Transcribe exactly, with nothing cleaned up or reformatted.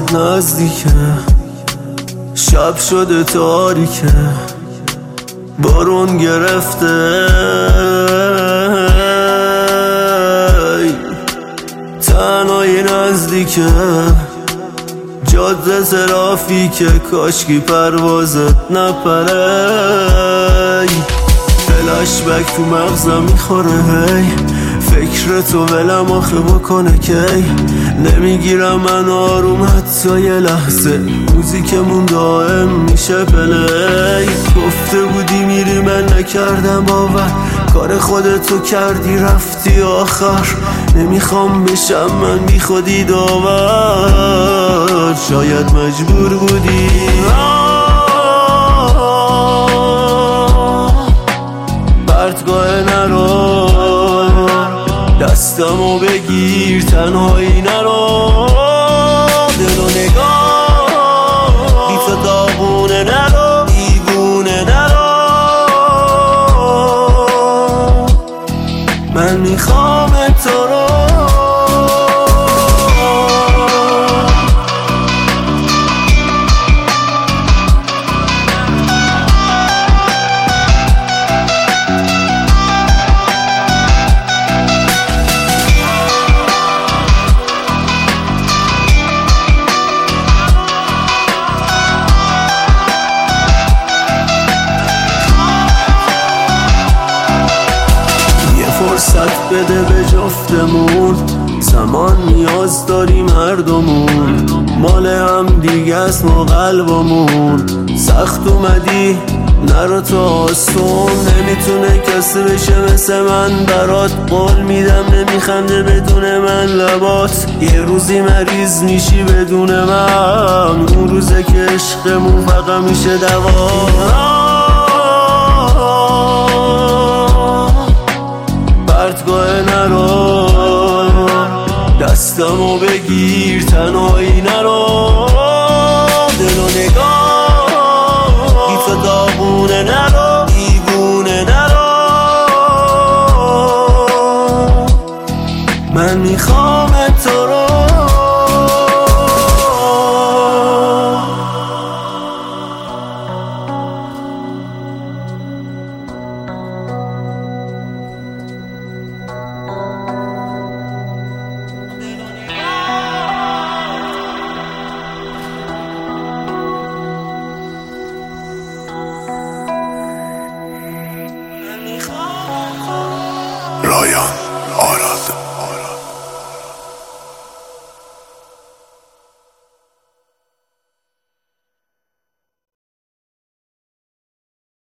نزدیکه، شب شده تاریکه، بارون گرفته، تنهایی نزدیکه، جاده ترافیکه، کاشکی پروازت نپره. فلش بک تو مغزم میخوره، هی فکر تو ولم آخه بکنه کی نمیگیرم من آروم حتی یه لحظه، موزیکمون دائم میشه پلی. گفته بودی میری من نکردم باور، کار خودتو کردی رفتی آخر، نمیخوام بشم من بی خودی داور، شاید مجبور بودی. پرتگاه نرو، دستمو بگیر، تنهایی نرو، دل و نگاه بی تو داغونه نرو، دیوونه نرو، من میخوام تو رو. فرصت بده به جفتمون، زمان نیاز داریم هر دومون، مال هم دیگه است ما قلبمون. سخت اومدی نرو تو آسون، نمیتونه کسی بشه مثل من برات، قول میدم نمیخنده بدون من لبات، یه روزی مریض میشی بدون من، اون روزه که عشقمون فقط میشه دوا. پرتگاه نرو، دستمو بگیر، تنهایی نرو، دل و نگاه بی تو داغونه نرو، دیوونه نرو، من میخوام تو رو. رایان آراد.